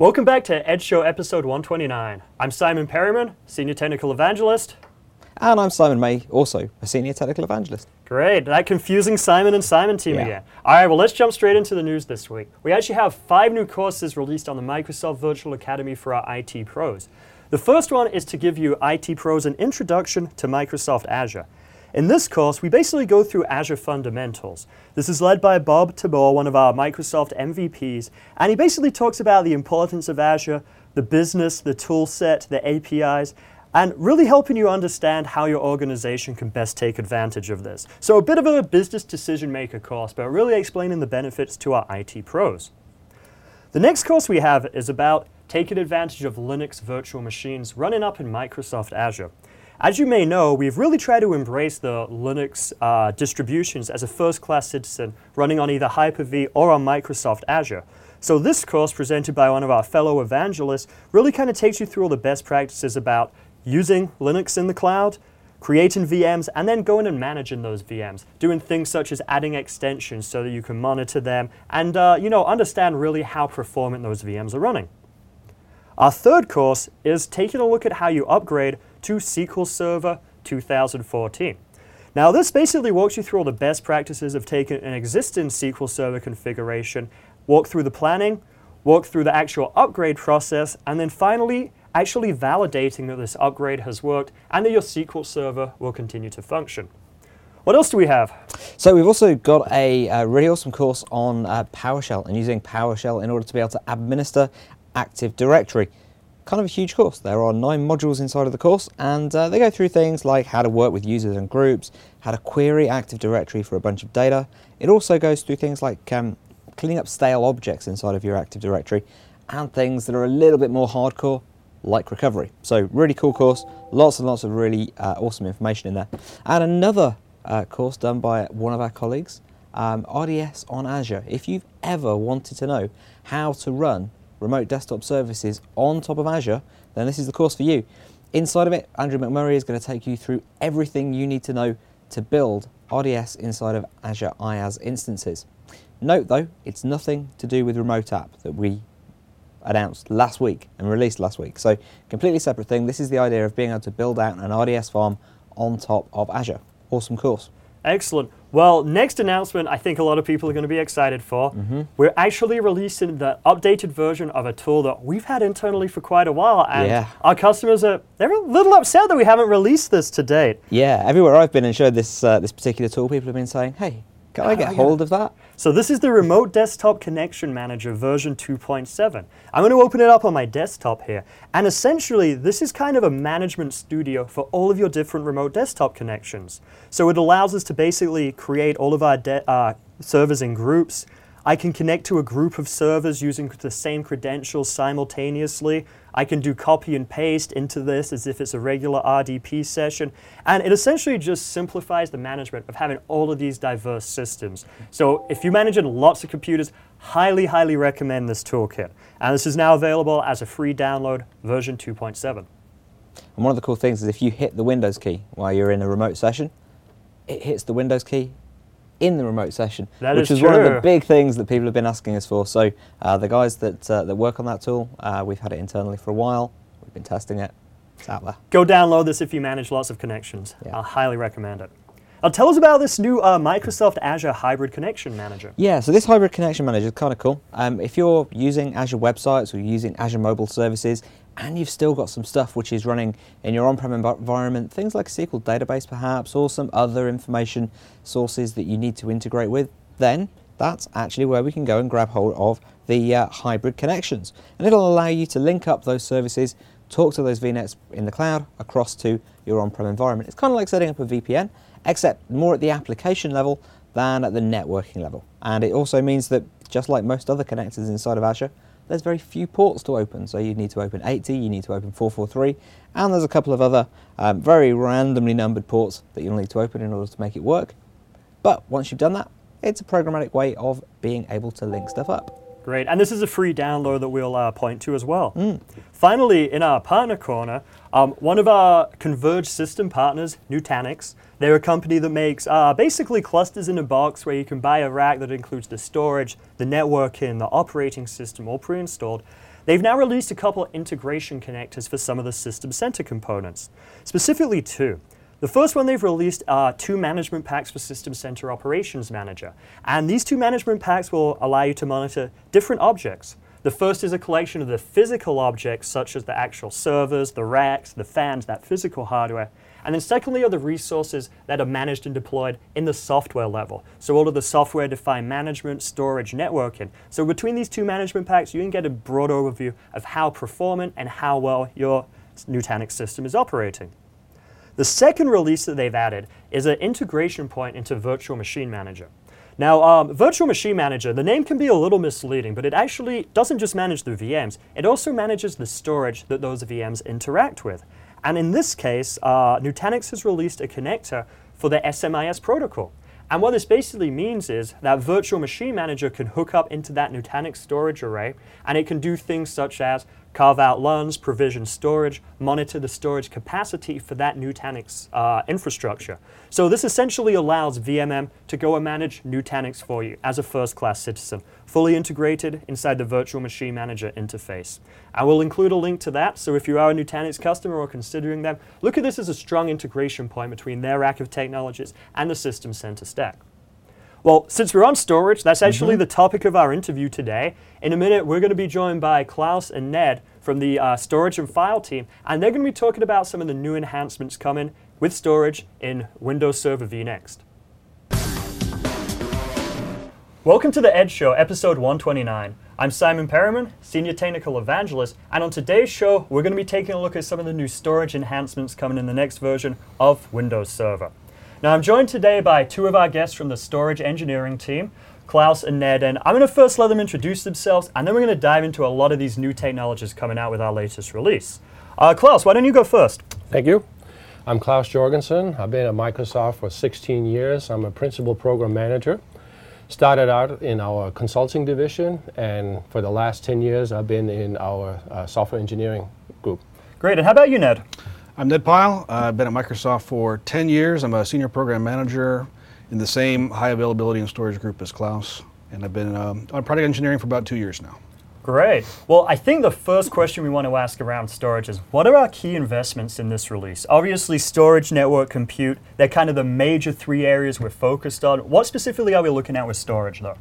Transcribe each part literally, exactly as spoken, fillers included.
Welcome back to Edge Show episode one twenty-nine. I'm Simon Perryman, Senior Technical Evangelist. And I'm Simon May, also a Senior Technical Evangelist. Great, that confusing Simon and Simon team yeah. again. All right, well, let's jump straight into the news this week. We actually have five new courses released on the Microsoft Virtual Academy for our I T pros. The first one is to give you I T pros an introduction to Microsoft Azure. In this course, we basically go through Azure fundamentals. This is led by Bob Tabor, one of our Microsoft M V Ps, and he basically talks about the importance of Azure, the business, the tool set, the A P Is, and really helping you understand how your organization can best take advantage of this. So a bit of a business decision maker course, but really explaining the benefits to our I T pros. The next course we have is about taking advantage of Linux virtual machines running up in Microsoft Azure. As you may know, we've really tried to embrace the Linux uh, distributions as a first-class citizen running on either Hyper-V or on Microsoft Azure. So this course, presented by one of our fellow evangelists, really kind of takes you through all the best practices about using Linux in the cloud, creating V Ms, and then going and managing those V Ms, doing things such as adding extensions so that you can monitor them and uh, you know, understand really how performant those V Ms are running. Our third course is taking a look at how you upgrade to S Q L Server two thousand fourteen. Now this basically walks you through all the best practices of taking an existing S Q L Server configuration, walk through the planning, walk through the actual upgrade process, and then finally actually validating that this upgrade has worked and that your S Q L Server will continue to function. What else do we have? So we've also got a, a really awesome course on uh, PowerShell and using PowerShell in order to be able to administer Active Directory. Kind of a huge course. There are nine modules inside of the course, and uh, they go through things like how to work with users and groups, how to query Active Directory for a bunch of data. It also goes through things like um, cleaning up stale objects inside of your Active Directory, and things that are a little bit more hardcore, like recovery. So really cool course, lots and lots of really uh, awesome information in there. And another uh, course done by one of our colleagues, um, R D S on Azure. If you've ever wanted to know how to run remote desktop services on top of Azure, then this is the course for you. Inside of it, Andrew McMurray is going to take you through everything you need to know to build R D S inside of Azure IaaS instances. Note though, it's nothing to do with Remote App that we announced last week and released last week. So completely separate thing. This is the idea of being able to build out an R D S farm on top of Azure. Awesome course. Excellent. Well, next announcement I think a lot of people are going to be excited for. Mm-hmm. We're actually releasing the updated version of a tool that we've had internally for quite a while, and yeah. our customers are they're a little upset that we haven't released this to date. Yeah, everywhere I've been and showed this uh, this particular tool, people have been saying, hey, can I get oh, hold yeah. of that? So this is the Remote Desktop Connection Manager version two point seven. I'm going to open it up on my desktop here. And essentially, this is kind of a management studio for all of your different remote desktop connections. So it allows us to basically create all of our de- uh, servers in groups. I can connect to a group of servers using the same credentials simultaneously. I can do copy and paste into this as if it's a regular R D P session. And it essentially just simplifies the management of having all of these diverse systems. So if you're managing lots of computers, highly, highly recommend this toolkit. And this is now available as a free download, version two point seven. And one of the cool things is if you hit the Windows key while you're in a remote session, it hits the Windows key in the remote session, that which is, is true. one of the big things that people have been asking us for. So uh, the guys that uh, that work on that tool, uh, we've had it internally for a while. We've been testing it. It's out there. Go download this if you manage lots of connections. Yeah. I'll highly recommend it. Now tell us about this new uh, Microsoft Azure Hybrid Connection Manager. Yeah, so this Hybrid Connection Manager is kind of cool. Um, if you're using Azure websites or using Azure mobile services, and you've still got some stuff which is running in your on-prem env- environment, things like a S Q L database perhaps, or some other information sources that you need to integrate with, then that's actually where we can go and grab hold of the uh, hybrid connections. And it'll allow you to link up those services, talk to those V NETs in the cloud across to your on-prem environment. It's kind of like setting up a V P N, except more at the application level than at the networking level. And it also means that, just like most other connectors inside of Azure, there's very few ports to open. So you need to open eighty, you need to open four forty-three, and there's a couple of other um, very randomly numbered ports that you'll need to open in order to make it work. But once you've done that, it's a programmatic way of being able to link stuff up. Great, and this is a free download that we'll uh, point to as well. Mm. Finally, in our partner corner, um, one of our converged system partners, Nutanix, they're a company that makes uh, basically clusters in a box where you can buy a rack that includes the storage, the networking, the operating system all pre-installed. they've now released a couple of integration connectors for some of the System Center components, specifically two. The first one they've released are two management packs for System Center Operations Manager, and these two management packs will allow you to monitor different objects. The first is a collection of the physical objects, such as the actual servers, the racks, the fans, that physical hardware. And then secondly are the resources that are managed and deployed in the software level. So all of the software-defined management, storage, networking. So between these two management packs, you can get a broad overview of how performant and how well your Nutanix system is operating. The second release that they've added is an integration point into Virtual Machine Manager. Now, um, Virtual Machine Manager, the name can be a little misleading, but it actually doesn't just manage the V Ms, it also manages the storage that those V Ms interact with. And in this case, uh, Nutanix has released a connector for the S M I S protocol. And what this basically means is that Virtual Machine Manager can hook up into that Nutanix storage array, and it can do things such as carve out L U Ns, provision storage, monitor the storage capacity for that Nutanix uh, infrastructure. So this essentially allows V M M to go and manage Nutanix for you as a first-class citizen, fully integrated inside the Virtual Machine Manager interface. I will include a link to that, so if you are a Nutanix customer or considering them, look at this as a strong integration point between their rack of technologies and the System Center stack. Well, since we're on storage, that's actually mm-hmm. the topic of our interview today. In a minute, we're going to be joined by Klaus and Ned from the uh, storage and file team, and they're going to be talking about some of the new enhancements coming with storage in Windows Server vNext. Welcome to the Edge Show, episode one twenty-nine. I'm Simon Perriman, Senior Technical Evangelist, and on today's show, we're going to be taking a look at some of the new storage enhancements coming in the next version of Windows Server. Now, I'm joined today by two of our guests from the storage engineering team, Klaus and Ned, and I'm going to first let them introduce themselves, and then we're going to dive into a lot of these new technologies coming out with our latest release. Uh, Klaus, why don't you go first? Thank you. I'm Klaus Jorgensen. I've been at Microsoft for sixteen years. I'm a principal program manager. Started out in our consulting division, and for the last ten years, I've been in our uh, software engineering group. Great, and how about you, Ned? I'm Ned Pyle. Uh, I've been at Microsoft for ten years. I'm a senior program manager in the same high availability and storage group as Klaus. And I've been um, on product engineering for about two years now. Great. Well, I think the first question we want to ask around storage is, what are our key investments in this release? Obviously, storage, network, compute, they're kind of the major three areas we're focused on. What specifically are we looking at with storage, though?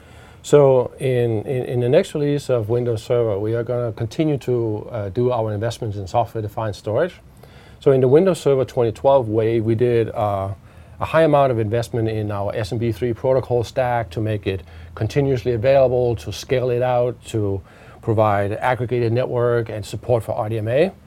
So in, in, in the next release of Windows Server, we are going to continue to uh, do our investments in software-defined storage. So in the Windows Server twenty twelve way, we did uh, a high amount of investment in our S M B three protocol stack to make it continuously available, to scale it out, to provide aggregated network and support for R D M A,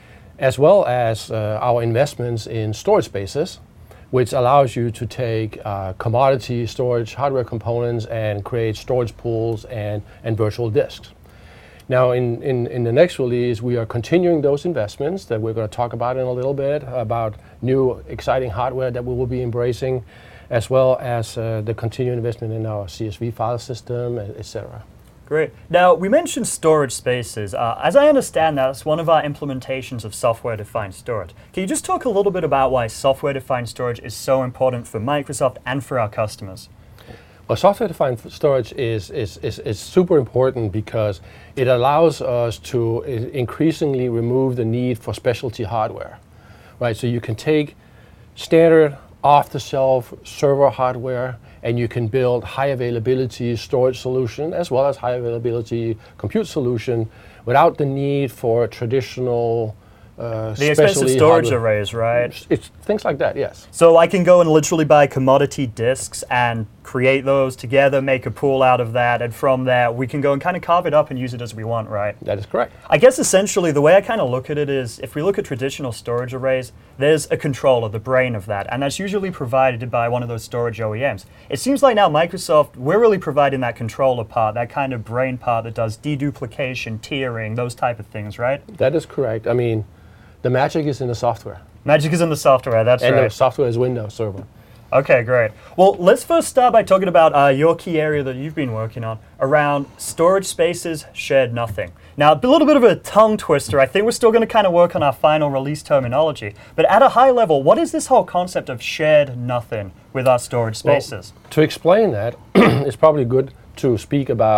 as well as uh, our investments in storage spaces, which allows you to take uh, commodity storage hardware components and create storage pools and, and virtual disks. Now, in, in, in the next release, we are continuing those investments that we're going to talk about in a little bit, about new exciting hardware that we will be embracing, as well as uh, the continued investment in our C S V file system, et cetera. Great. Now, we mentioned storage spaces. Uh, as I understand, that's one of our implementations of software-defined storage. Can you just talk a little bit about why software-defined storage is so important for Microsoft and for our customers? Well, software-defined storage is, is, is, is super important because it allows us to increasingly remove the need for specialty hardware, right? So you can take standard off-the-shelf server hardware and you can build high availability storage solution as well as high availability compute solution without the need for traditional Uh, the expensive storage hardware. arrays, right? It's things like that, yes. So I can go and literally buy commodity disks and create those together, make a pool out of that, and from there we can go and kind of carve it up and use it as we want, right? That is correct. I guess essentially the way I kind of look at it is, if we look at traditional storage arrays, there's a controller, the brain of that, and that's usually provided by one of those storage O E Ms. It seems like now Microsoft, we're really providing that controller part, that kind of brain part that does deduplication, tiering, those type of things, right? That is correct. I mean, the magic is in the software. Magic is in the software, that's and right. And the software is Windows Server. Okay, great. Well, let's first start by talking about uh, your key area that you've been working on around storage spaces, shared nothing. Now, a little bit of a tongue twister. I think we're still going to kind of work on our final release terminology. But at a high level, what is this whole concept of shared nothing with our storage spaces? Well, to explain that, it's probably good to speak about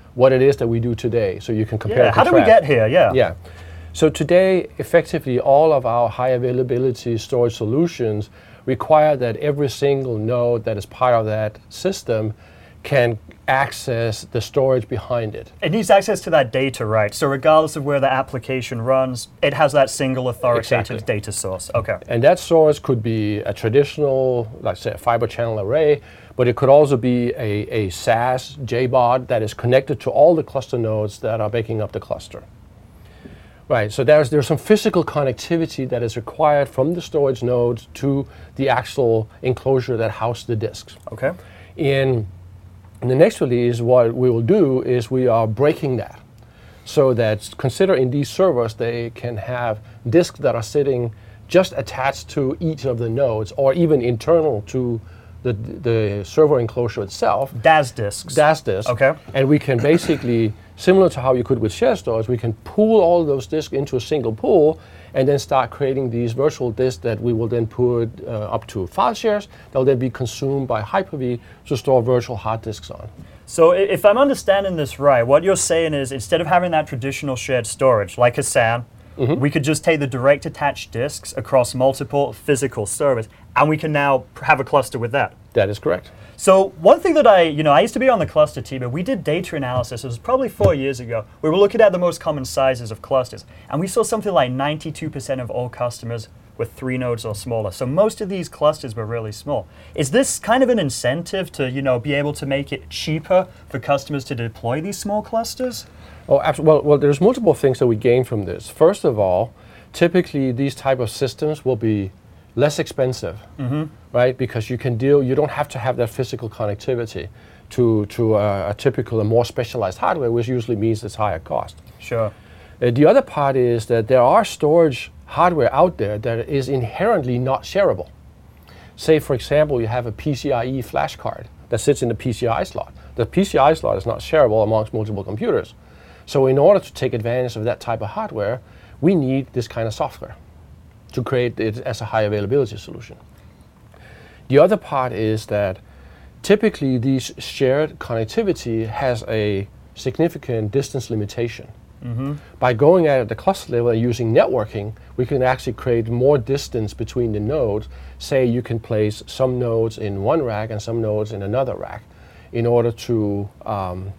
what it is that we do today, so you can compare. Yeah, and how did we contrast. get here? Yeah. Yeah. So today, effectively, all of our high availability storage solutions require that every single node that is part of that system can access the storage behind it. It needs access to that data, right? So regardless of where the application runs, it has that single authoritative Exactly. data source. Okay. And that source could be a traditional, like say, a fiber channel array, but it could also be a, a S A S J B O D that is connected to all the cluster nodes that are making up the cluster. Right, so there's, there's some physical connectivity that is required from the storage nodes to the actual enclosure that houses the disks. Okay. In, in the next release, what we will do is we are breaking that. So that, consider in these servers, they can have disks that are sitting just attached to each of the nodes, or even internal to the, the server enclosure itself. D A S disks. D A S disks. Okay. And we can basically, similar to how you could with shared storage, we can pool all those disks into a single pool and then start creating these virtual disks that we will then put uh, up to file shares that will then be consumed by Hyper-V to store virtual hard disks on. So i- if I'm understanding this right, what you're saying is instead of having that traditional shared storage like a S A N, Mm-hmm. we could just take the direct attached disks across multiple physical servers, and we can now p- have a cluster with that. That is correct. So one thing that I, you know, I used to be on the cluster team, and we did data analysis. It was probably four years ago. We were looking at the most common sizes of clusters, and we saw something like ninety-two percent of all customers with three nodes or smaller. So most of these clusters were really small. Is this kind of an incentive to, you know, be able to make it cheaper for customers to deploy these small clusters? Oh, absolutely. Well, well, there's multiple things that we gain from this. First of all, typically these type of systems will be less expensive, mm-hmm. right? Because you can deal, you don't have to have that physical connectivity to to a, a typical, a more specialized hardware, which usually means it's higher cost. Sure. Uh, the other part is that there are storage hardware out there that is inherently not shareable. Say, for example, you have a PCIe flash card that sits in the P C I slot. The P C I slot is not shareable amongst multiple computers. So in order to take advantage of that type of hardware, we need this kind of software to create it as a high availability solution. The other part is that typically these shared connectivity has a significant distance limitation. Mm-hmm. By going at the cluster level and using networking, we can actually create more distance between the nodes. Say you can place some nodes in one rack and some nodes in another rack in order to um,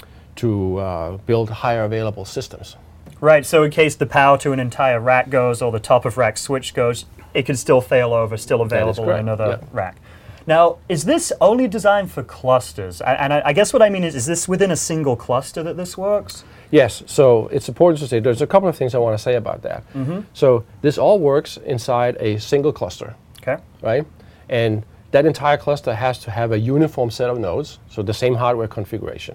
to uh, build higher available systems. Right, so in case the power to an entire rack goes or the top of rack switch goes, it can still fail over, still available in correct, another yeah. rack. Now, is this only designed for clusters? A- And I, I guess what I mean is, is this within a single cluster that this works? Yes, so it's important to say there's a couple of things I want to say about that. Mm-hmm. So this all works inside a single cluster, Okay. right? And that entire cluster has to have a uniform set of nodes, so the same hardware configuration.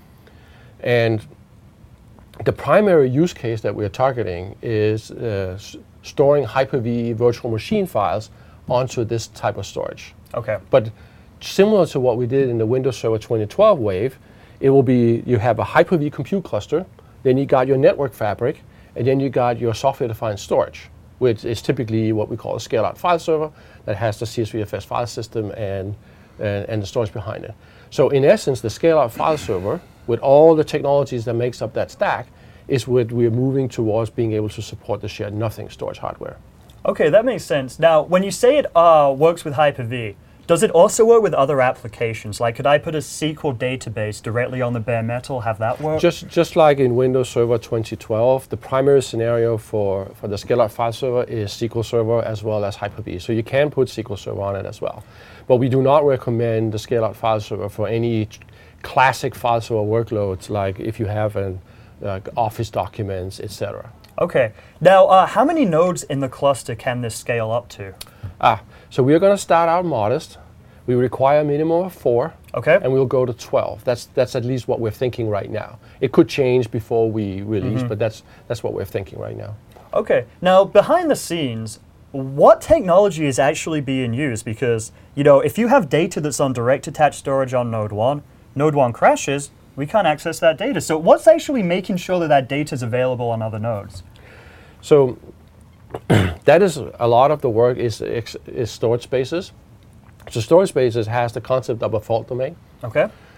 And the primary use case that we're targeting is uh, s- storing Hyper-V virtual machine files onto this type of storage. Okay. But similar to what we did in the Windows Server twenty twelve wave, it will be, you have a Hyper-V compute cluster, then you got your network fabric, and then you got your software-defined storage, which is typically what we call a scale-out file server that has the C S V F S file system and, and, and the storage behind it. So in essence, the scale-out file server, with all the technologies that makes up that stack, is what we're moving towards being able to support the shared nothing storage hardware. Okay, that makes sense. Now, when you say it uh, works with Hyper-V, does it also work with other applications? Like, could I put a S Q L database directly on the bare metal, have that work? Just just like in Windows Server twenty twelve, the primary scenario for, for the scale-out file server is S Q L Server as well as Hyper-V. So you can put S Q L Server on it as well. But we do not recommend the scale-out file server for any t- classic file server workloads, like if you have an like Office documents, et cetera. Okay. Now, uh, how many nodes in the cluster can this scale up to? Ah, so we're going to start out modest. We require a minimum of four, Okay. and we'll go to twelve. That's that's at least what we're thinking right now. It could change before we release, but that's that's what we're thinking right now. Okay. Now, behind the scenes, what technology is actually being used? Because, you know, if you have data that's on direct attached storage on node one, node one crashes, we can't access that data. So what's actually making sure that that data is available on other nodes? So that is a lot of the work is is storage spaces. So storage spaces has the concept of a fault domain. Okay.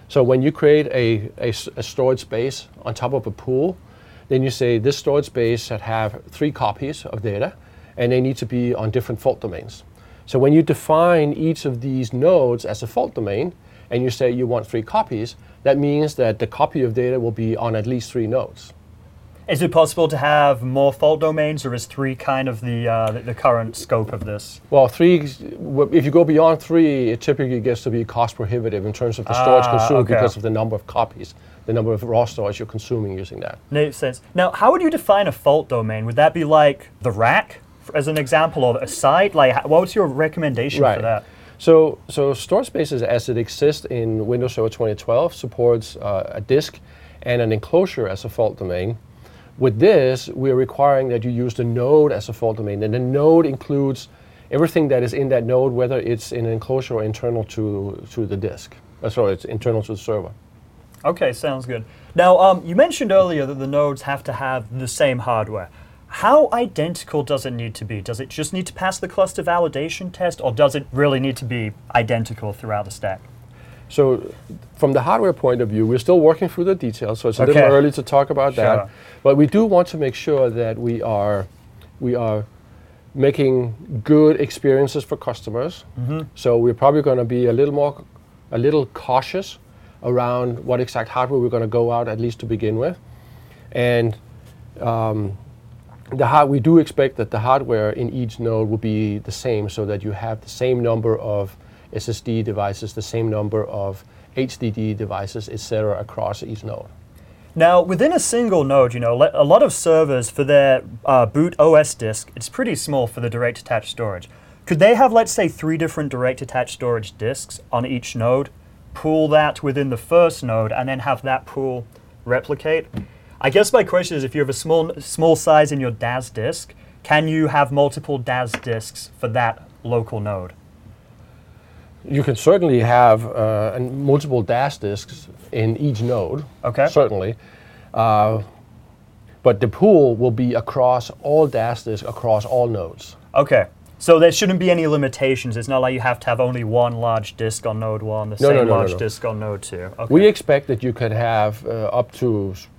So when you create a, a, a storage space on top of a pool, then you say this storage space should have three copies of data, and they need to be on different fault domains. So when you define each of these nodes as a fault domain, and you say you want three copies, that means that the copy of data will be on at least three nodes. Is it possible to have more fault domains, or is three kind of the, uh, the, the current scope of this? Well, three, if you go beyond three, it typically gets to be cost prohibitive in terms of the storage Ah, consumed okay. because of the number of copies, the number of raw storage you're consuming using that. Makes sense. Now, how would you define a fault domain? Would that be like the rack, as an example, or a site? Like, h- what's your recommendation Right. for that? So, so storage spaces as it exists in Windows Server twenty twelve supports uh, a disk and an enclosure as a fault domain. With this, we're requiring that you use the node as a fault domain, and the node includes everything that is in that node, whether it's in an enclosure or internal to, to the disk. Uh, sorry, it's internal to the server. Okay, sounds good. Now, um, you mentioned earlier that the nodes have to have the same hardware. How identical does it need to be? Does it just need to pass the cluster validation test, or does it really need to be identical throughout the stack? So from the hardware point of view, we're still working through the details, so it's a Okay. little early to talk about Sure. that. But we do want to make sure that we are, we are making good experiences for customers. Mm-hmm. So we're probably going to be a little more, a little cautious around what exact hardware we're going to go out, at least to begin with. And um, the hard, we do expect that the hardware in each node will be the same, so that you have the same number of S S D devices, the same number of H D D devices, et cetera, across each node. Now, within a single node, you know, le- a lot of servers for their uh, boot O S disk, it's pretty small for the direct attached storage. Could they have, let's say, three different direct attached storage disks on each node, pool that within the first node, and then have that pool replicate? I guess my question is, if you have a small small size in your D A S disk, can you have multiple D A S disks for that local node? You can certainly have uh, an- multiple D A S disks in each node, Okay. certainly. Uh, but the pool will be across all D A S disks across all nodes. Okay. So there shouldn't be any limitations. It's not like you have to have only one large disk on node one, the No, same no, no, no, large no. disk on node two. Okay. We expect that you could have uh, up to s-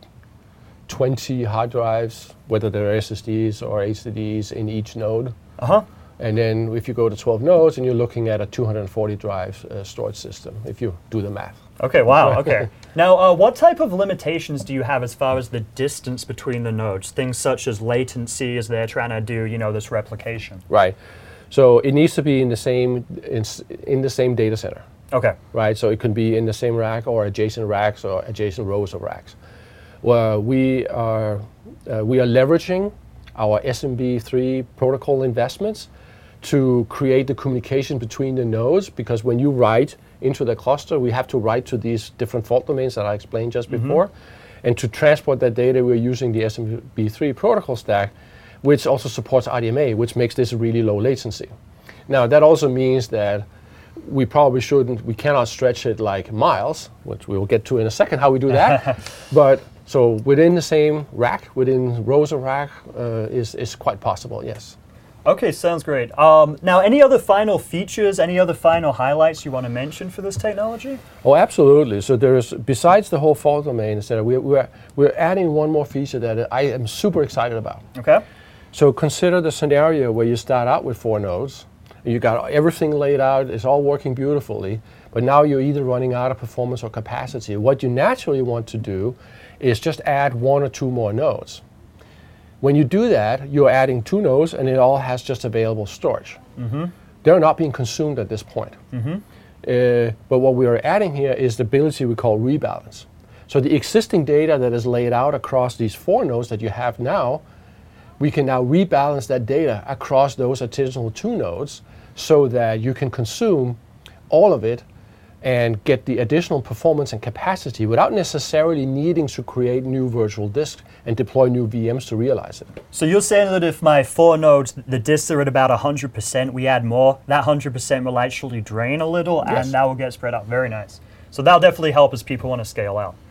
twenty hard drives, whether they're S S Ds or H D Ds in each node. Uh-huh. And then if you go to twelve nodes, and you're looking at a two hundred forty drive uh, storage system, if you do the math. Okay, wow, okay. Now, uh, what type of limitations do you have as far as the distance between the nodes? Things such as latency as they're trying to do, you know, this replication. Right. So it needs to be in the same in, s- in the same data center. Okay. Right. So it can be in the same rack or adjacent racks or adjacent rows of racks. Well, we are uh, we are leveraging our S M B three protocol investments to create the communication between the nodes, because when you write into the cluster, we have to write to these different fault domains that I explained just before. And to transport that data, we're using the S M B three protocol stack, which also supports R D M A, which makes this really low latency. Now, that also means that we probably shouldn't, we cannot stretch it like miles, which we will get to in a second how we do that. But so within the same rack, within rows of rack, uh, is, is quite possible, yes. Okay, sounds great. Um, now, any other final features, any other final highlights you want to mention for this technology? Oh, absolutely. So there's, besides the whole fault domain, et cetera, we're, we're, we're adding one more feature that I am super excited about. Okay. So consider the scenario where you start out with four nodes, and you got everything laid out, it's all working beautifully, but now you're either running out of performance or capacity. What you naturally want to do is just add one or two more nodes. When you do that, you're adding two nodes, and it all has just available storage. Mm-hmm. They're not being consumed at this point. Mm-hmm. Uh, but what we are adding here is the ability we call rebalance. So the existing data that is laid out across these four nodes that you have now, we can now rebalance that data across those additional two nodes so that you can consume all of it and get the additional performance and capacity without necessarily needing to create new virtual disks and deploy new V Ms to realize it. So you're saying that if my four nodes, the disks are at about one hundred percent, we add more, that one hundred percent will actually drain a little, Yes. and that will get spread out. Very nice. So that'll definitely help as people want to scale out.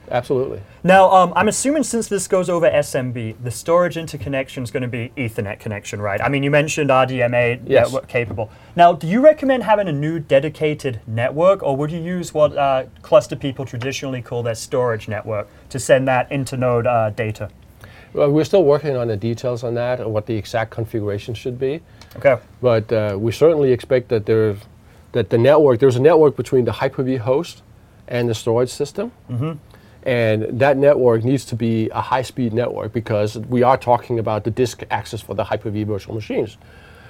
Absolutely. Now, um, I'm assuming since this goes over S M B, the storage interconnection is going to be Ethernet connection, right? I mean, you mentioned R D M A Yes. network capable. Now, do you recommend having a new dedicated network, or would you use what uh, cluster people traditionally call their storage network to send that internode uh, data? Well, we're still working on the details on that, and what the exact configuration should be. Okay. But uh, we certainly expect that there's that the network there's a network between the Hyper-V host and the storage system. Mm-hmm. And that network needs to be a high-speed network because we are talking about the disk access for the Hyper-V virtual machines.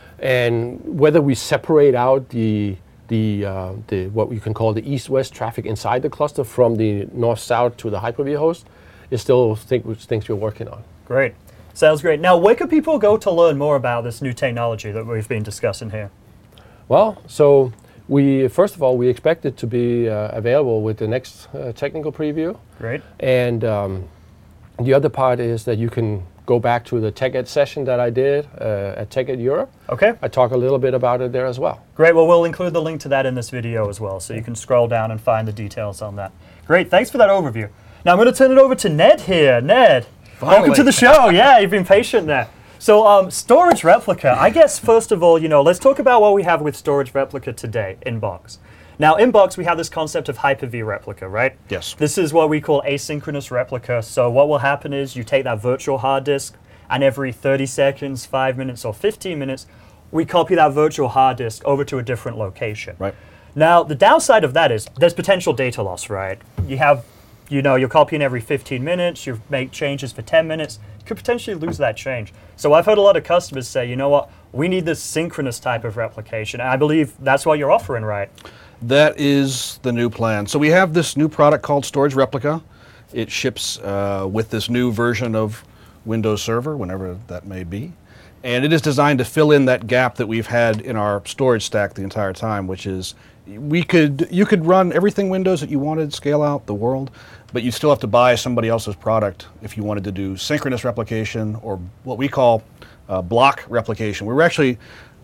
And whether we separate out the the, uh, the what you can call the east-west traffic inside the cluster from the north-south to the Hyper-V host is still think, things we're working on. Great. Sounds great. Now, where can people go to learn more about this new technology that we've been discussing here? Well, so we first of all we expect it to be uh, available with the next uh, technical preview. Great. And um, the other part is that you can go back to the TechEd session that I did uh, at TechEd Europe. Okay. I talk a little bit about it there as well. Great. Well, we'll include the link to that in this video as well, so you can scroll down and find the details on that. Great. Thanks for that overview. Now I'm going to turn it over to Ned here. Ned, Finally. welcome to the show. Yeah, you've been patient there. So um, Storage Replica, I guess first of all, you know, let's talk about what we have with Storage Replica today in box. Now in box we have this concept of Hyper-V replica, right? Yes. This is what we call asynchronous replica. So what will happen is you take that virtual hard disk and every thirty seconds, five minutes or fifteen minutes, we copy that virtual hard disk over to a different location. Right. Now the downside of that is there's potential data loss, right? You have You know, you're copying every fifteen minutes, you make changes for ten minutes, you could potentially lose that change. So I've heard a lot of customers say, you know what, we need this synchronous type of replication. And I believe that's what you're offering, right? That is the new plan. So we have this new product called Storage Replica. It ships uh, with this new version of Windows Server, whenever that may be. And it is designed to fill in that gap that we've had in our storage stack the entire time, which is we could you could run everything Windows that you wanted, scale out the world, but you still have to buy somebody else's product if you wanted to do synchronous replication or what we call uh, block replication. We were actually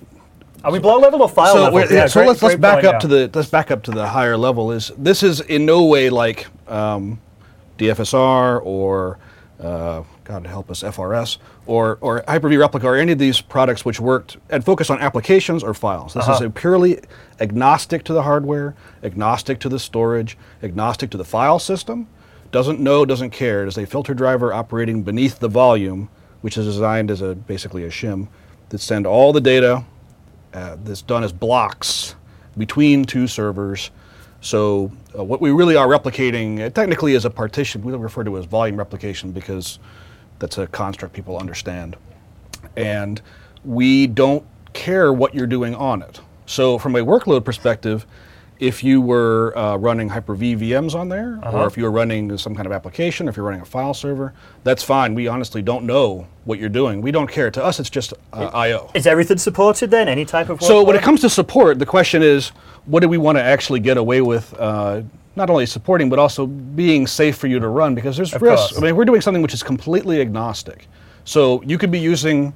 Are we block level or file so level? we're- Yeah, so great- let's let's great back point, up yeah. to the let's back up to the higher level. Is this is in no way like um, D F S R or uh, God help us F R S or or Hyper-V Replica or any of these products which worked and focus on applications or files. This Uh-huh. is a purely agnostic to the hardware, agnostic to the storage, agnostic to the file system. Doesn't know, doesn't care. It is a filter driver operating beneath the volume, which is designed as a basically a shim that send all the data uh, that's done as blocks between two servers. So uh, what we really are replicating uh, technically is a partition. We refer to it as volume replication because that's a construct people understand. And we don't care what you're doing on it. So from a workload perspective, if you were uh, running Hyper-V V Ms on there, Uh-huh. or if you're running some kind of application, if you're running a file server, that's fine. We honestly don't know what you're doing. We don't care. To us, it's just uh, I O. Is everything supported then? Any type of So when it workload? comes to support, the question is, what do we want to actually get away with? Uh, not only supporting, but also being safe for you to run, because there's Of risks. course. I mean, we're doing something which is completely agnostic. So you could be using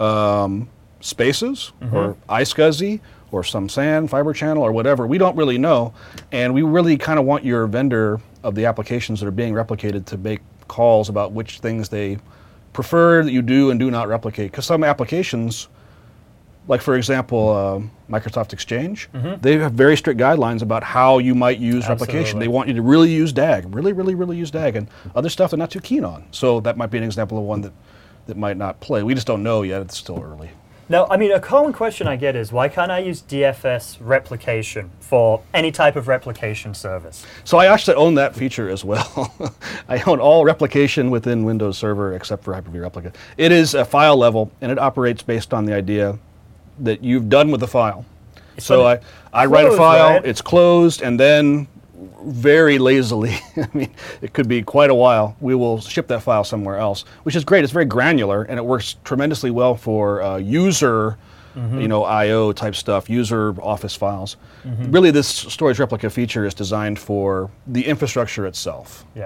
um, Spaces Mm-hmm. or iSCSI or some S A N, Fiber Channel, or whatever. We don't really know, and we really kind of want your vendor of the applications that are being replicated to make calls about which things they prefer that you do and do not replicate. Because some applications, like for example, uh, Microsoft Exchange, they have very strict guidelines about how you might use replication. Absolutely. They want you to really use D A G, really, really, really use D A G, and other stuff they're not too keen on. So that might be an example of one that, that might not play. We just don't know yet. It's still early. Now, I mean, a common question I get is, why can't I use D F S replication for any type of replication service? So I actually own that feature as well. I own all replication within Windows Server except for Hyper-V Replica. It is a file level, and it operates based on the idea that you've done with the file. So I, I write a closed, file, right? it's closed, and then very lazily, I mean, it could be quite a while, we will ship that file somewhere else, which is great. It's very granular, and it works tremendously well for uh, user, you know, I O type stuff, user Office files. Really, this storage replica feature is designed for the infrastructure itself. Yeah.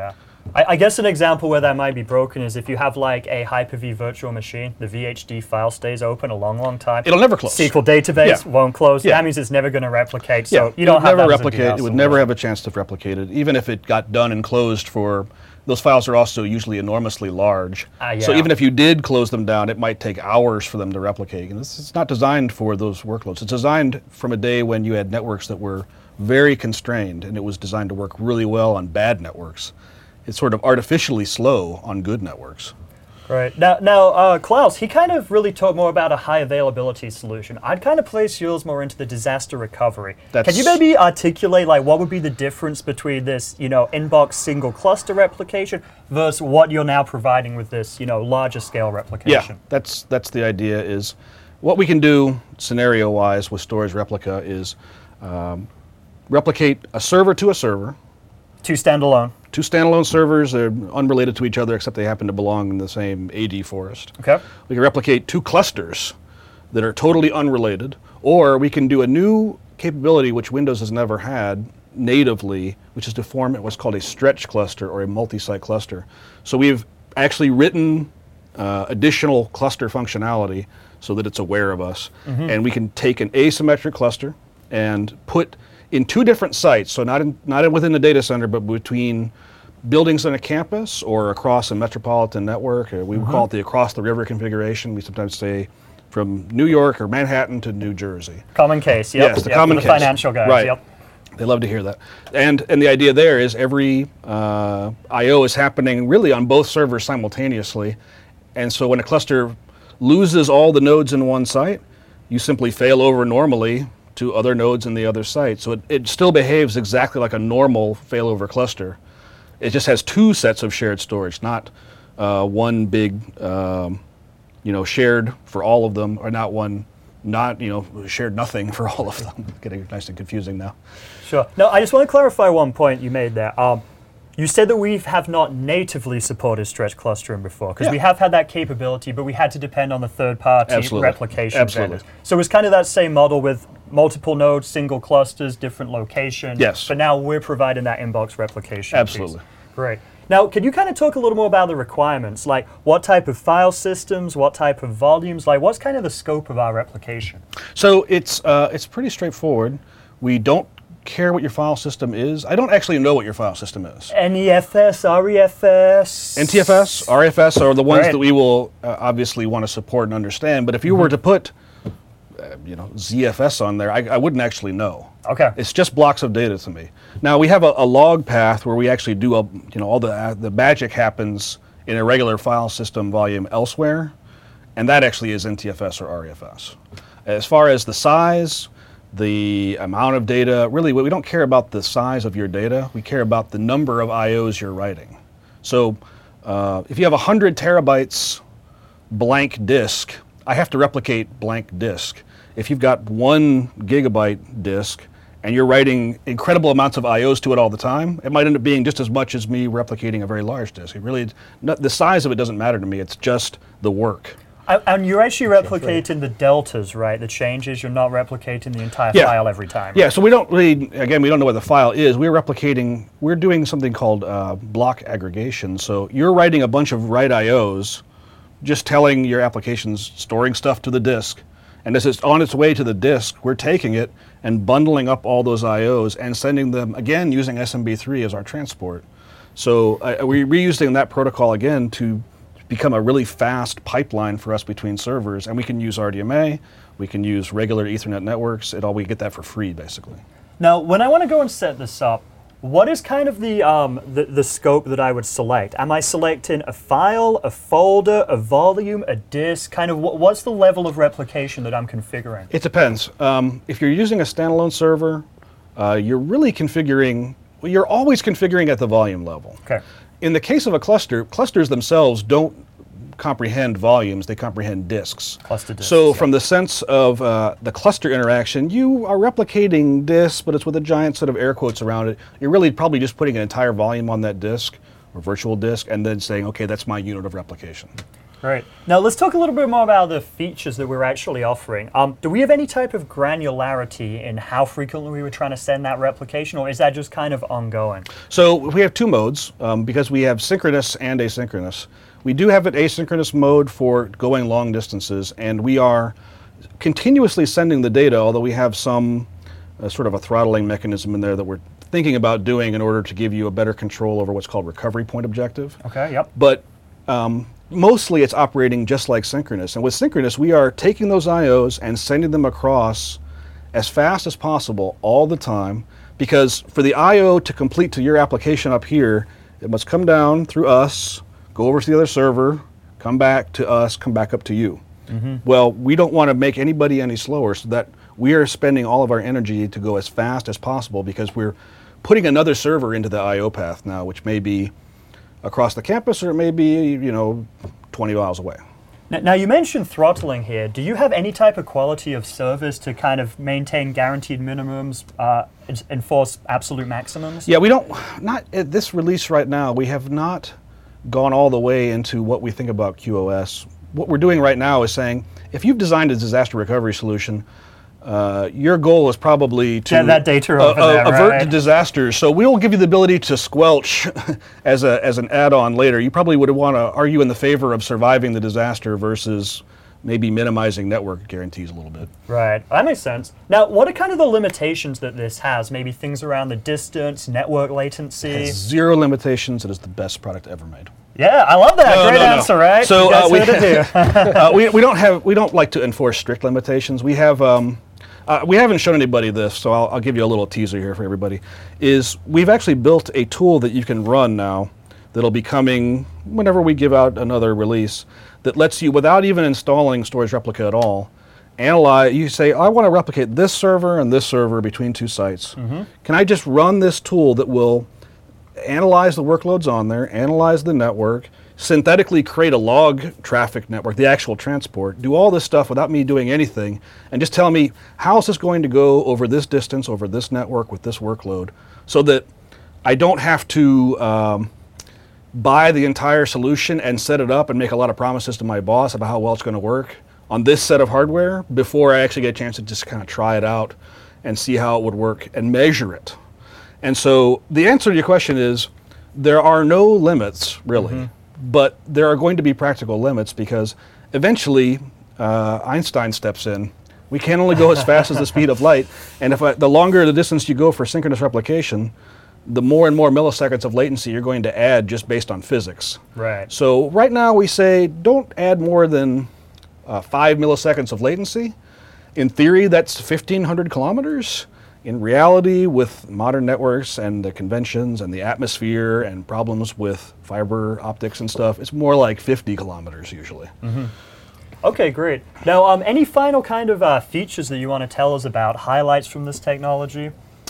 I, I guess an example where that might be broken is if you have like a Hyper-V virtual machine, the V H D file stays open a long, long time. It'll never close. S Q L database Yeah. won't close. Yeah. That means it's never going to replicate. Yeah, So you don't it would have never that as a replicate. It would dehassle, never right? have a chance to replicate it, even if it got done and closed for. Those files are also usually enormously large. Ah, So yeah. even if you did close them down, it might take hours for them to replicate. And this is not designed for those workloads. It's designed from a day when you had networks that were very constrained, and it was designed to work really well on bad networks. It's sort of artificially slow on good networks. Right. Now, now uh, Klaus, he kind of really talked more about a high availability solution. I'd kind of place yours more into the disaster recovery. That's- Can you maybe articulate like what would be the difference between this, you know, inbox single cluster replication versus what you're now providing with this, you know, larger scale Yeah, replication? that's that's the idea. Is what we can do scenario-wise with storage replica is um, replicate a server to a server. Two standalone. Two standalone servers, they're unrelated to each other except they happen to belong in the same A D forest. Okay. We can replicate two clusters that are totally unrelated, or we can do a new capability which Windows has never had natively, which is to form what's called a stretch cluster or a multi-site cluster. So we've actually written uh, additional cluster functionality so that it's aware of us. And we can take an asymmetric cluster and put in two different sites, so not in, not in within the data center, but between buildings on a campus or across a metropolitan network. Uh, we would call it the across the river configuration. We sometimes say from New York or Manhattan to New Jersey. Common case. Yep. Yes, the Yep, common for the case. financial guys. Right. Yep. They love to hear that. And and the idea there is every uh, I O is happening really on both servers simultaneously. And so when a cluster loses all the nodes in one site, you simply fail over normally to other nodes in the other site. So it, it still behaves exactly like a normal failover cluster. It just has two sets of shared storage, not uh, one big, um, you know, shared for all of them, or not one, not, you know, shared nothing for all of them. Getting nice and confusing now. Sure. No, I just want to clarify one point you made there. Um, you said that we have not natively supported stretch clustering before, because Yeah. we have had that capability, but we had to depend on the third-party Absolutely. replication Absolutely. vendors. So it was kind of that same model with multiple nodes, single clusters, different locations. Yes. But now we're providing that inbox replication. Absolutely. piece. Great. Now, could you kind of talk a little more about the requirements, like what type of file systems, what type of volumes, like what's kind of the scope of our replication? So it's uh, it's pretty straightforward. We don't care what your file system is. I don't actually know what your file system is. N E F S, R E F S? N T F S, R F S are the ones Right. that we will uh, obviously want to support and understand. But if you were to put, uh, you know, Z F S on there, I, I wouldn't actually know. Okay. It's just blocks of data to me. Now we have a, a log path where we actually do, a, you know, all the uh, the magic happens in a regular file system volume elsewhere, and that actually is N T F S or R E F S. As far as the size, the amount of data, really we don't care about the size of your data. We care about the number of I Os you're writing. So uh, if you have one hundred terabytes blank disk, I have to replicate blank disk. If you've got one gigabyte disk and you're writing incredible amounts of I Os to it all the time, it might end up being just as much as me replicating a very large disk. It really, not, the size of it doesn't matter to me. It's just the work. And- And you're actually replicating the deltas, right? The changes. You're not replicating the entire Yeah. file every time. Yeah, so we don't really, again, we don't know what the file is. We're replicating, we're doing something called uh, block aggregation. So you're writing a bunch of write I Os, just telling your application's storing stuff to the disk. And as it's on its way to the disk, we're taking it and bundling up all those I Os and sending them, again, using S M B three as our transport. So uh, we're reusing that protocol again to become a really fast pipeline for us between servers. And we can use R D M A, we can use regular Ethernet networks. It all, we get that for free, basically. Now, when I want to go and set this up, what is kind of the, um, the the scope that I would select? Am I selecting a file, a folder, a volume, a disk? Kind of what, what's the level of replication that I'm configuring? It depends. Um, if you're using a standalone server, uh, you're really configuring, well, you're always configuring at the volume level. Okay. In the case of a cluster, clusters themselves don't comprehend volumes, they comprehend disks. Cluster disks, So yeah. from the sense of uh, the cluster interaction, you are replicating disks, but it's with a giant set of air quotes around it. You're really probably just putting an entire volume on that disk, or virtual disk, and then saying, okay, that's my unit of replication. Great. Now let's talk a little bit more about the features that we're actually offering. Um, do we have any type of granularity in how frequently we were trying to send that replication, or is that just kind of ongoing? So we have two modes um, because we have synchronous and asynchronous. We do have an asynchronous mode for going long distances, and we are continuously sending the data, although we have some uh, sort of a throttling mechanism in there that we're thinking about doing in order to give you a better control over what's called recovery point objective. Okay, yep. But um, mostly it's operating just like synchronous. And with synchronous, we are taking those I Os and sending them across as fast as possible all the time, because for the I O to complete to your application up here, it must come down through us, go over to the other server, come back to us, come back up to you. Mm-hmm. Well, we don't want to make anybody any slower, so that we are spending all of our energy to go as fast as possible, because we're putting another server into the I O path now, which may be across the campus, or it may be, you know, twenty miles away. Now, now you mentioned throttling here. Do you have any type of quality of service to kind of maintain guaranteed minimums, uh, enforce absolute maximums? Yeah, we don't, not at this release right now, we have not gone all the way into what we think about Q o S. What we're doing right now is saying, if you've designed a disaster recovery solution, Uh, your goal is probably to Get that data uh, over uh, there, avert right? disasters. So we'll give you the ability to squelch as a as an add-on later. You probably would want to argue in the favor of surviving the disaster versus maybe minimizing network guarantees a little bit. Right, that makes sense. Now, what are kind of the limitations that this has? Maybe things around the distance, network latency? It has zero limitations. It is the best product ever made. Yeah, I love that. No, Great no, no. answer, right? So You guys uh, we, heard it here. uh, we we don't have we don't like to enforce strict limitations. We have. Um, Uh, we haven't shown anybody this, so I'll, I'll give you a little teaser here for everybody. Is we've actually built a tool that you can run now that'll be coming whenever we give out another release that lets you, without even installing Storage Replica at all, analyze. You say, I want to replicate this server and this server between two sites. Mm-hmm. Can I just run this tool that will analyze the workloads on there, analyze the network, synthetically create a log traffic network, the actual transport, do all this stuff without me doing anything, and just tell me, how is this going to go over this distance, over this network with this workload, so that I don't have to um, buy the entire solution and set it up and make a lot of promises to my boss about how well it's going to work on this set of hardware before I actually get a chance to just kind of try it out and see how it would work and measure it. And so the answer to your question is, there are no limits, really. Mm-hmm. But there are going to be practical limits, because eventually uh, Einstein steps in. We can only go as fast as the speed of light, and if I, the longer the distance you go for synchronous replication, the more and more milliseconds of latency you're going to add just based on physics. Right. So right now we say don't add more than uh, five milliseconds of latency. In theory, that's fifteen hundred kilometers. In reality, with modern networks and the conventions and the atmosphere and problems with fiber optics and stuff, it's more like fifty kilometers usually. Mm-hmm. Okay, great. Now, um, any final kind of uh, features that you want to tell us about, highlights from this technology?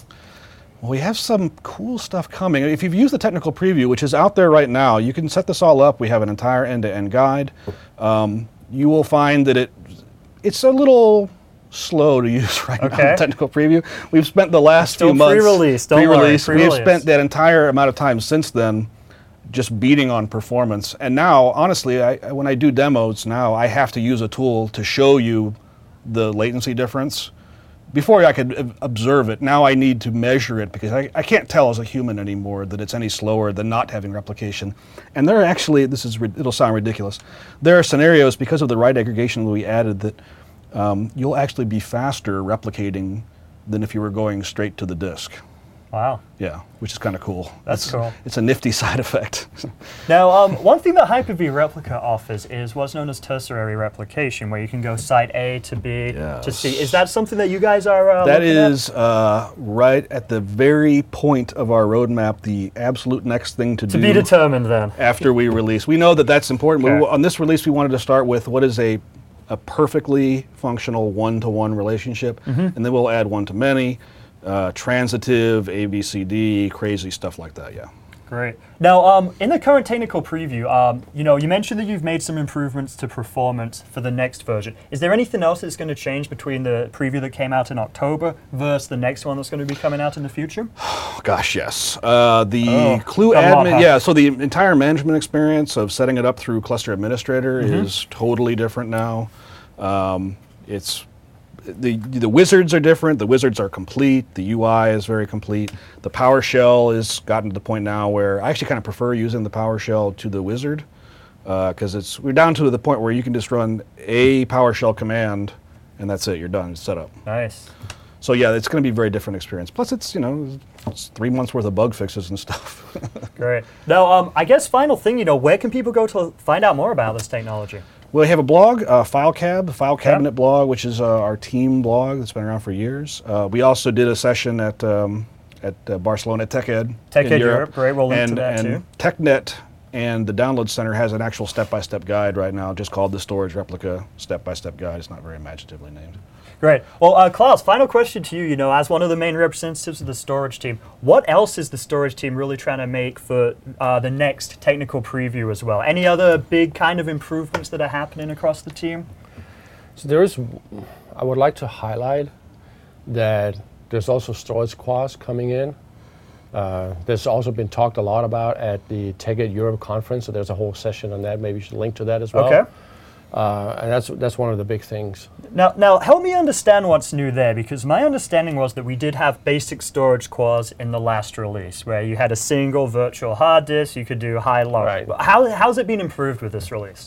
Well, we have some cool stuff coming. If you've used the technical preview, which is out there right now, you can set this all up. We have an entire end-to-end guide. Um, you will find that it it's a little slow to use right okay. now in the technical preview. We've spent the last Still few months pre-release, don't pre-release. worry, We've pre-release. spent that entire amount of time since then just beating on performance. And now, honestly, I, when I do demos now, I have to use a tool to show you the latency difference. Before I could observe it, now I need to measure it, because I, I can't tell as a human anymore that it's any slower than not having replication. And there are actually, this is, it'll sound ridiculous, there are scenarios because of the write aggregation that we added that um, you'll actually be faster replicating than if you were going straight to the disk. Wow. Yeah, which is kind of cool. That's it's, cool. It's a nifty side effect. Now, um, one thing that Hyper-V Replica offers is what's known as tertiary replication, where you can go site A to B Yes. to C. Is that something that you guys are uh, That looking is uh, right at the very point of our roadmap, the absolute next thing to, at? To do be determined then. after we release. We know that that's important. Okay. We, on this release, we wanted to start with what is a, a perfectly functional one-to-one relationship, mm-hmm. and then we'll add one-to-many, uh, transitive, A B C D, crazy stuff like that, yeah. Great. Now, um, in the current technical preview, um, you know, you mentioned that you've made some improvements to performance for the next version. Is there anything else that's going to change between the preview that came out in October versus the next one that's going to be coming out in the future? Oh, gosh, yes. Uh, the Oh, Clue a lot, admin, huh? yeah, so the entire management experience of setting it up through Cluster Administrator Mm-hmm. is totally different now. Um, it's The, the wizards are different. The wizards are complete. The U I is very complete. The PowerShell has gotten to the point now where I actually kind of prefer using the PowerShell to the wizard because uh, it's we're down to the point where you can just run a PowerShell command and that's it. You're done. It's set up. Nice. So yeah, it's going to be a very different experience. Plus, it's you know it's three months worth of bug fixes and stuff. Great. Now, um, I guess final thing, you know, where can people go to find out more about this technology? We have a blog, uh, FileCab, File Cabinet blog, which is uh, our team blog that's been around for years. Uh, we also did a session at um, at uh, Barcelona TechEd. TechEd in Europe, great. We'll link to and, that and too. TechNet and the Download Center has an actual step-by-step guide right now, just called the Storage Replica Step-by-Step Guide. It's not very imaginatively named. Great. Well, uh, Klaus, final question to you. You know, as one of the main representatives of the storage team, what else is the storage team really trying to make for uh, the next technical preview as well? Any other big kind of improvements that are happening across the team? So there is, I would like to highlight that there's also storage quads coming in. Uh, there's also been talked a lot about at the TechEd Europe conference, so there's a whole session on that. Maybe you should link to that as well. Okay. Uh, and that's that's one of the big things. Now, now, help me understand what's new there, because my understanding was that we did have basic storage quads in the last release, where you had a single virtual hard disk, you could do high-low. Right. How, how's it been improved with this release?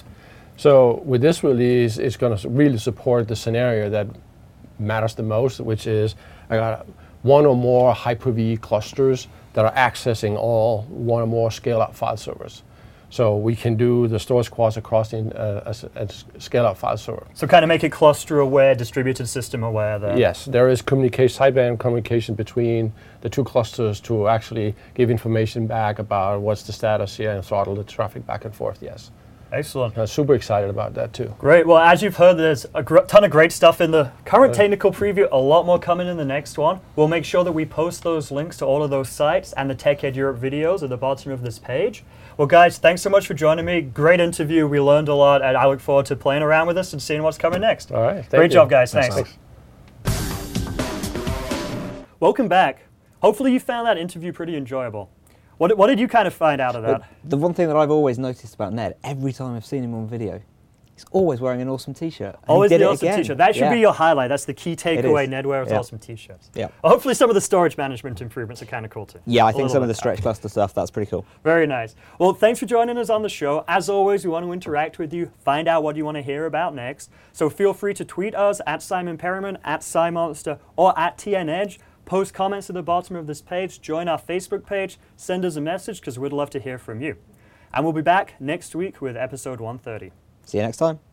So with this release, it's going to really support the scenario that matters the most, which is I got one or more Hyper-V clusters that are accessing all one or more scale-out file servers. So we can do the storage quads across the uh, a, a scale-out file server. So kind of make it cluster-aware, distributed system-aware there. Yes, there is communication, sideband communication between the two clusters to actually give information back about what's the status here and throttle the traffic back and forth, yes. Excellent. I'm super excited about that too. Great. Well, as you've heard, there's a gr- ton of great stuff in the current technical preview, a lot more coming in the next one. We'll make sure that we post those links to all of those sites and the TechEd Europe videos at the bottom of this page. Well, guys, thanks so much for joining me. Great interview. We learned a lot, and I look forward to playing around with this and seeing what's coming next. All right. Thank Great you. job, guys. Thanks. Thanks. Welcome back. Hopefully you found that interview pretty enjoyable. What, what did you kind of find out of that? But the one thing that I've always noticed about Ned, every time I've seen him on video, he's always wearing an awesome t-shirt. And he Always did the it awesome again. t-shirt. That should Yeah. be your highlight. That's the key takeaway. is. Ned wears Yeah. awesome t-shirts. Yeah. Well, hopefully some of the storage management improvements are kind of cool too. Yeah, I A think little some of bit. the stretch cluster stuff, that's pretty cool. Very nice. Well, thanks for joining us on the show. As always, we want to interact with you, find out what you want to hear about next. So feel free to tweet us at Simon Perriman, at SciMonster, or at T N Edge. Post comments at the bottom of this page, join our Facebook page, send us a message because we'd love to hear from you. And we'll be back next week with episode one thirty. See you next time.